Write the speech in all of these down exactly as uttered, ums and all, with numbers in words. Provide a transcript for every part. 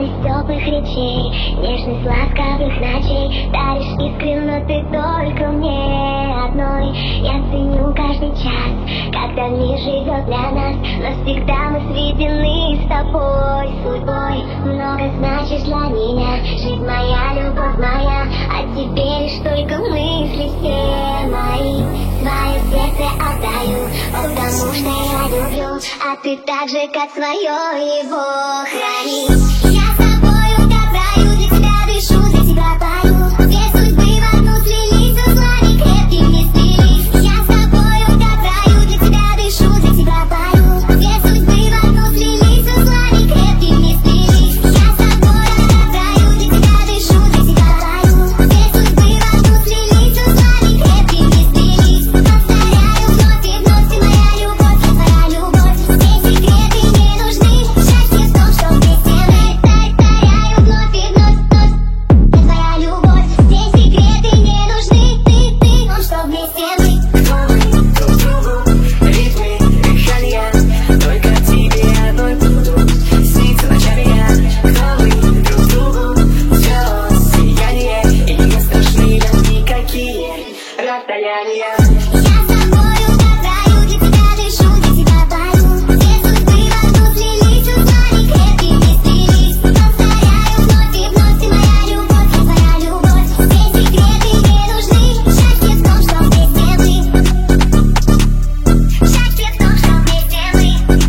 радость теплых речей, нежность ласковых ночей. Даришь искренне, но ты только мне одной. Я ценю каждый час, когда мир живет для нас. Навсегда мы сведены с тобой судьбой. Много значишь для меня, жизнь моя, любовь моя. А теперь лишь только мысли все мои. Свое сердце отдаю, потому что я люблю. А ты так же, как свое, его храни. Я с тобою как в раю, для тебя дышу, для тебя пою. Две судьбы в одну слились, узлами крепкими сплелись. Я с тобою как в раю, для тебя дышу, для тебя пою. Две судьбы в одну слились, узлами крепкими сплелись. Я с тобою как в раю, для тебя дышу, для тебя пою. Две судьбы в одну слились, узлами крепкими сплелись. Повторяю вновь и вновь, ты моя любовь, я твоя любовь. Все секреты не нужны, счастье в том, что вместе мы. Повторяю вновь и вновь, вновь, я твоя любовь. Все секреты не нужны, ты, ты, в том, что вместе мы. Друг другу, ритмы, дыхания, только тебе одной буду сниться ночами я. Новый друг другу, все сияние, и не страшны нам никакие расстояния. Я с тобою как в раю, для тебя дышу, для тебя пою. Две судьбы в одну слились, узлами крепкими сплелись. Повторяю вновь и вновь, ты моя любовь, я твоя любовь. Все секреты не нужны, счастье в том, что вместе мы. Счастье в том, что вместе мы.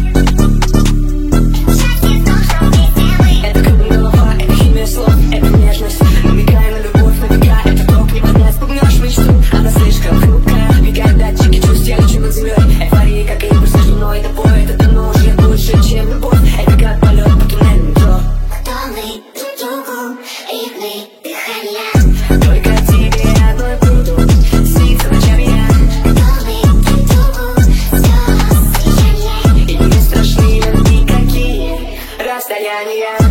Счастье в том, что вместе мы. Это как голова, это химия слов, это нежность. Намекая на любовь, на века, это ток, не поднять, спугнешь мечту. Она слишком хрупкая, мигают датчики чувств, я лечу над землей. Эйфория, как импульс между мной и тобой. Это давно уже больше, чем любовь. Это как полет по туннелю метро. Кто мы друг другу, ритмы, дыхания. Только тебе одной буду сниться ночами я. Кто мы друг другу, все сияние. И не страшны нам никакие расстояния.